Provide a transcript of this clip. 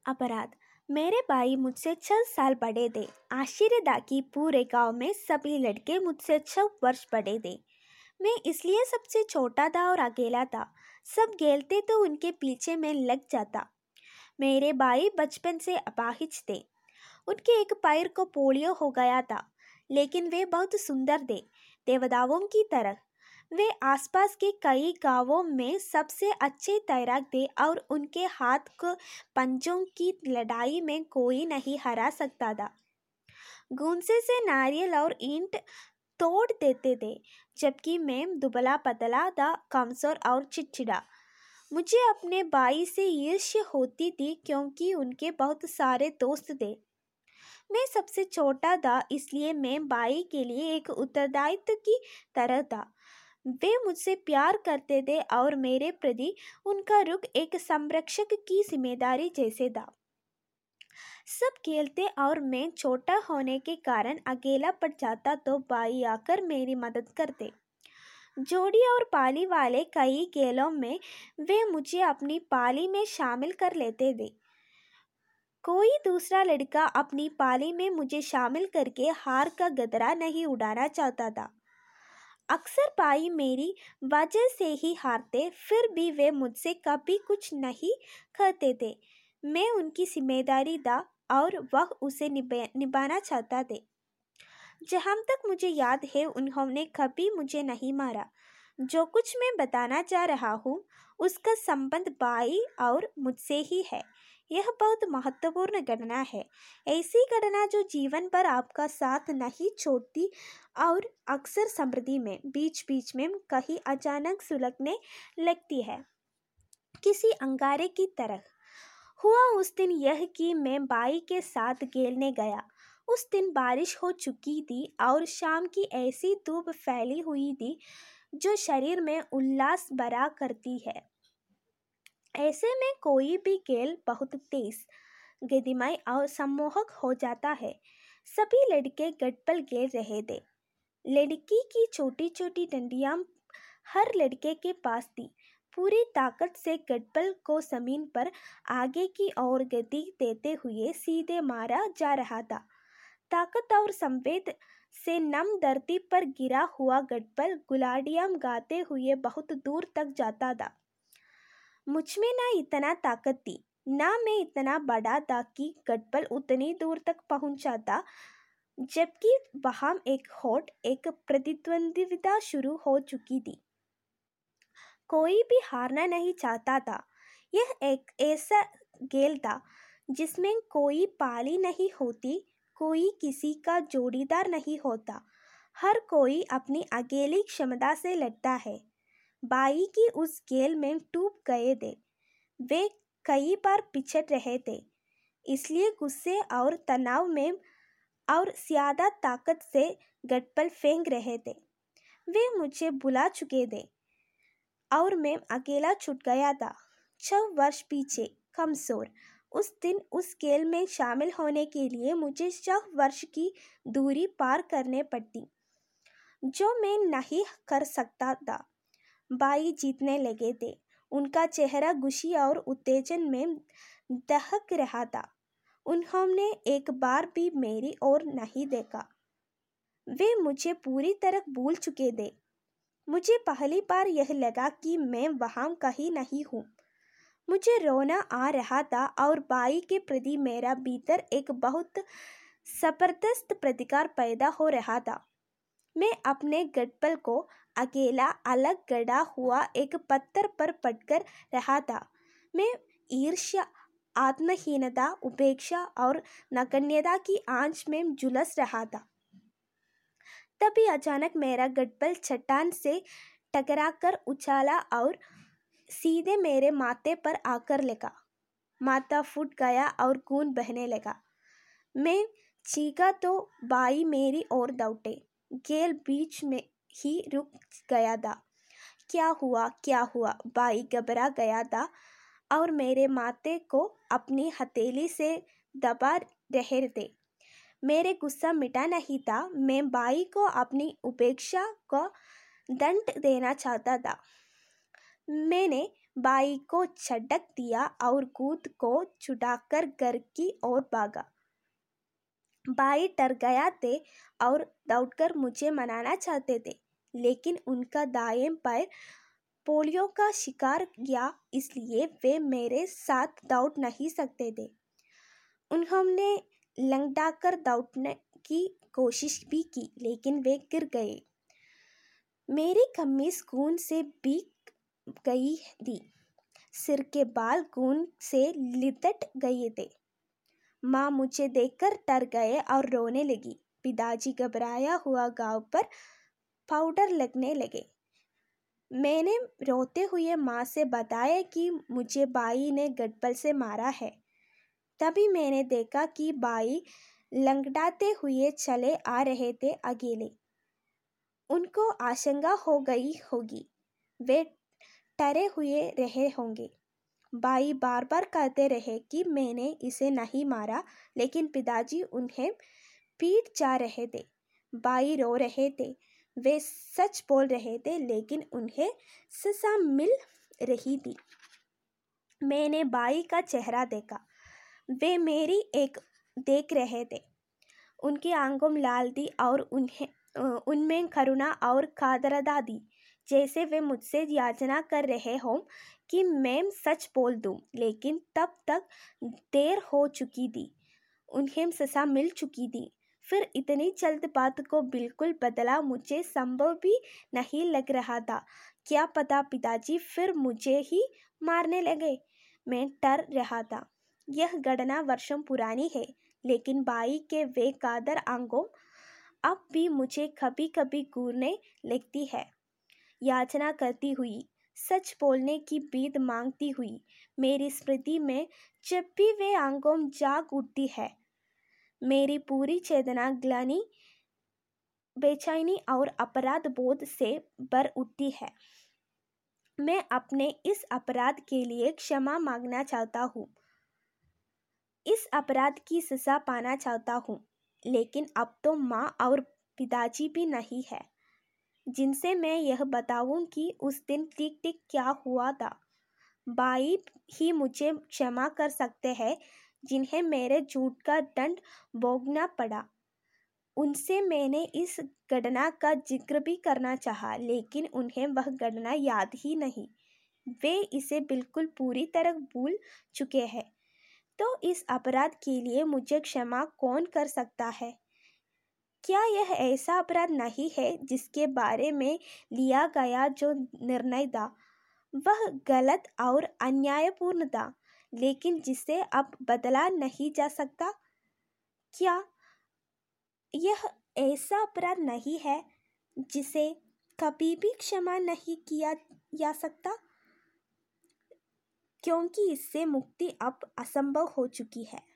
अपराध। मेरे भाई मुझसे 6 साल बड़े थे। आश्चर्य था कि पूरे गांव में सभी लड़के मुझसे 6 वर्ष बड़े थे। मैं इसलिए सबसे छोटा था और अकेला था। सब खेलते तो उनके पीछे मैं लग जाता। मेरे भाई बचपन से अपाहिज थे। उनके एक पैर को पोलियो हो गया था, लेकिन वे बहुत सुंदर थे, देवदाओं की तरह। वे आसपास के कई गांवों में सबसे अच्छे तैराक थे और उनके हाथ को पंजों की लड़ाई में कोई नहीं हरा सकता था। गुंसे से नारियल और ईंट तोड़ देते थे, जबकि मैं दुबला पतला था, कमजोर और चिड़चिड़ा। मुझे अपने भाई से ईर्ष्या होती थी क्योंकि उनके बहुत सारे दोस्त थे। मैं सबसे छोटा था, इसलिए मैं भाई के लिए एक उत्तरदायित्व की तरह था। वे मुझसे प्यार करते थे और मेरे प्रति उनका रुख एक संरक्षक की जिम्मेदारी जैसे था। सब खेलते और मैं छोटा होने के कारण अकेला पड़ जाता तो भाई आकर मेरी मदद करते। जोड़ी और पाली वाले कई खेलों में वे मुझे अपनी पाली में शामिल कर लेते थे। कोई दूसरा लड़का अपनी पाली में मुझे शामिल करके हार का गदरा नहीं उड़ाना चाहता था। अक्सर भाई मेरी वजह से ही हारते, फिर भी वे मुझसे कभी कुछ नहीं कहते थे। मैं उनकी जिम्मेदारी था और वह उसे निभाना चाहता थे। जहाँ तक मुझे याद है, उन्होंने कभी मुझे नहीं मारा। जो कुछ मैं बताना चाह रहा हूँ उसका संबंध भाई और मुझसे ही है। यह बहुत महत्वपूर्ण घटना है, ऐसी घटना जो जीवन भर आपका साथ नहीं छोड़ती और अक्सर स्मृति में बीच बीच में कहीं अचानक सुलगने लगती है, किसी अंगारे की तरह। हुआ उस दिन यह कि मैं भाई के साथ खेलने गया। उस दिन बारिश हो चुकी थी और शाम की ऐसी धूप फैली हुई थी जो शरीर में उल्लास भरा करती है। ऐसे में कोई भी खेल बहुत तेज, गतिमय और सम्मोहक हो जाता है। सभी लड़के गटपल खेल रहे थे। लड़की की छोटी छोटी डंडियां हर लड़के के पास थी। पूरी ताकत से गटपल को जमीन पर आगे की ओर गति देते हुए सीधे मारा जा रहा था। ताकत और संवेद से नम धरती पर गिरा हुआ गटपल गुलाड़ियां गाते हुए बहुत दूर तक जाता था। मुझमें ना इतना ताकत थी, ना मैं इतना बड़ा था कि गटपल उतनी दूर तक पहुंचाता। जबकि वहां एक प्रतिद्वंदिता शुरू हो चुकी थी। कोई भी हारना नहीं चाहता था। यह एक ऐसा खेल था जिसमें कोई पाली नहीं होती, कोई किसी का जोड़ीदार नहीं होता। हर कोई अपनी अकेली क्षमता से लड़ता है। भाई की उस खेल में टूट गए थे। वे कई बार पिछड़ रहे थे, इसलिए गुस्से और तनाव में और ज्यादा ताकत से गटपल फेंक रहे थे। वे मुझे बुला चुके थे और मैं अकेला छूट गया था। 6 वर्ष पीछे, कमजोर। उस दिन उस खेल में शामिल होने के लिए मुझे 6 वर्ष की दूरी पार करने पड़ती, जो मैं नहीं कर सकता था। भाई जीतने लगे थे। उनका चेहरा खुशी और उत्तेजन में दहक रहा था। उन्होंने एक बार भी मेरी ओर नहीं देखा। वे मुझे पूरी तरह भूल चुके थे। मुझे पहली बार यह लगा कि मैं वहां कहीं नहीं हूँ। मुझे रोना आ रहा था और भाई के प्रति मेरा भीतर एक बहुत जबरदस्त प्रतिकार पैदा हो रहा था। मैं अपने गटपल को अकेला अलग गड़ा हुआ एक पत्थर पर पटकर रहा था। मैं ईर्ष्या, आत्महीनता, उपेक्षा और नगण्यता की आंच में झुलस रहा था। तभी अचानक मेरा गटपल चट्टान से टकराकर उछाला और सीधे मेरे माथे पर आकर लगा। माथा फूट गया और खून बहने लगा। मैं चीखा तो भाई मेरी ओर दौड़े। खेल बीच में ही रुक गया था। क्या हुआ, क्या हुआ? भाई घबरा गया था और मेरे माथे को अपनी हथेली से दबा रहे थे। मेरे गुस्सा मिटा नहीं था। मैं भाई को अपनी उपेक्षा को दंड देना चाहता था। मैंने बाई को झटक दिया और कूद को छुड़ाकर घर की ओर भागा। बाई डर गया थे और दौड़कर मुझे मनाना चाहते थे, लेकिन उनका दाएं पैर पोलियो का शिकार किया, इसलिए वे मेरे साथ दौड़ नहीं सकते थे। उन्होंने लंगड़ाकर दौड़ने की कोशिश भी की, लेकिन वे गिर गए। मेरी कमीज खून से भीग गई थी, सिर के बाल खून से लिपट गए थे। माँ मुझे देखकर डर गए और रोने लगी। पिताजी घबराया हुआ गांव पर पाउडर लगने लगे। मैंने रोते हुए माँ से बताया कि मुझे बाई ने गड्बल से मारा है। तभी मैंने देखा कि बाई लंगड़ाते हुए चले आ रहे थे अकेले। उनको आशंका हो गई होगी, वे डरे हुए रहे होंगे। बाई बार बार कहते रहे कि मैंने इसे नहीं मारा, लेकिन पिताजी उन्हें पीट जा रहे थे। बाई रो रहे थे, वे सच बोल रहे थे, लेकिन उन्हें सजा मिल रही थी। मैंने बाई का चेहरा देखा, वे मेरी एक देख रहे थे। उनकी आंखों में लाल थी और उनमें करुणा और कादरता थी, जैसे वे मुझसे याचना कर रहे हों कि मैं सच बोल दूं। लेकिन तब तक देर हो चुकी थी, उन्हें सजा मिल चुकी थी। फिर इतनी जल्द बात को बिल्कुल बदला मुझे संभव भी नहीं लग रहा था। क्या पता पिताजी फिर मुझे ही मारने लगे। मैं डर रहा था। यह घटना वर्षों पुरानी है, लेकिन बाई के वे कादर आंखों अब भी मुझे कभी कभी घूरने लगती है। याचना करती हुई, सच बोलने की भीख मांगती हुई, मेरी स्मृति में जब भी वे आंखों जाग उठती है, मेरी पूरी चेतना ग्लानि, बेचैनी और अपराध बोध से भर उठती है। मैं अपने इस अपराध के लिए क्षमा मांगना चाहता हूँ, इस अपराध की सजा पाना चाहता हूँ। लेकिन अब तो माँ और पिताजी भी नहीं है जिनसे मैं यह बताऊं कि उस दिन ठीक ठीक क्या हुआ था। बाई ही मुझे क्षमा कर सकते हैं, जिन्हें मेरे झूठ का दंड भोगना पड़ा। उनसे मैंने इस घटना का जिक्र भी करना चाहा, लेकिन उन्हें वह घटना याद ही नहीं। वे इसे बिल्कुल पूरी तरह भूल चुके हैं। तो इस अपराध के लिए मुझे क्षमा कौन कर सकता है? क्या यह ऐसा अपराध नहीं है जिसके बारे में लिया गया जो निर्णय था वह गलत और अन्यायपूर्ण था, लेकिन जिसे अब बदला नहीं जा सकता? क्या यह ऐसा अपराध नहीं है जिसे कभी भी क्षमा नहीं किया जा सकता, क्योंकि इससे मुक्ति अब असंभव हो चुकी है।